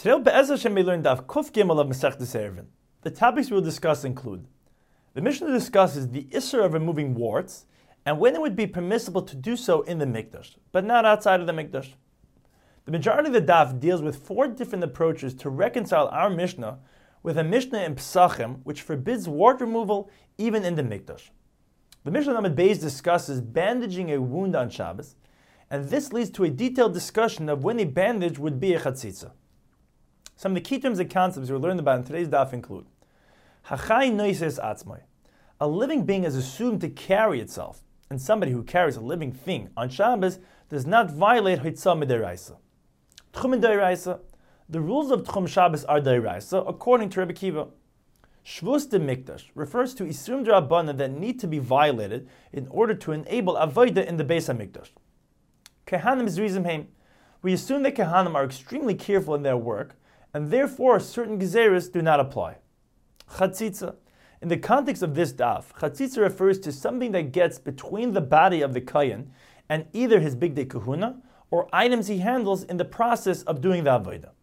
Today, Be'ez Hashem, we learn Daf Kuf Gimel of Masechtas Eruvin. The topics we will discuss include: the Mishnah discusses the Isser of removing warts and when it would be permissible to do so in the Mikdash, but not outside of the Mikdash. The majority of the Daf deals with 4 different approaches to reconcile our Mishnah with a Mishnah in Pesachim, which forbids wart removal even in the Mikdash. The Mishnah Lamed Beis discusses bandaging a wound on Shabbos, and this leads to a detailed discussion of when a bandage would be a chatzitza. Some of the key terms and concepts we learned about in today's daf include: Hachai noises atzmai. A living being is assumed to carry itself, and somebody who carries a living thing on Shabbos does not violate Hitzah Midiraisa. Tchum Midiraisa. The rules of Tchum Shabbos are Diraisa, according to Rebbe Kiva. Shvus de Mikdash refers to Isurim D'Rabbanan that need to be violated in order to enable Avodah in the Beis HaMikdash. Kehanim Zrizim Heim. We assume that Kehanim are extremely careful in their work, and therefore certain Gezeres do not apply. Chatzitza. In the context of this daf, Chatzitza refers to something that gets between the body of the Kayan and either his Bigdei Kahuna or items he handles in the process of doing the Avodah.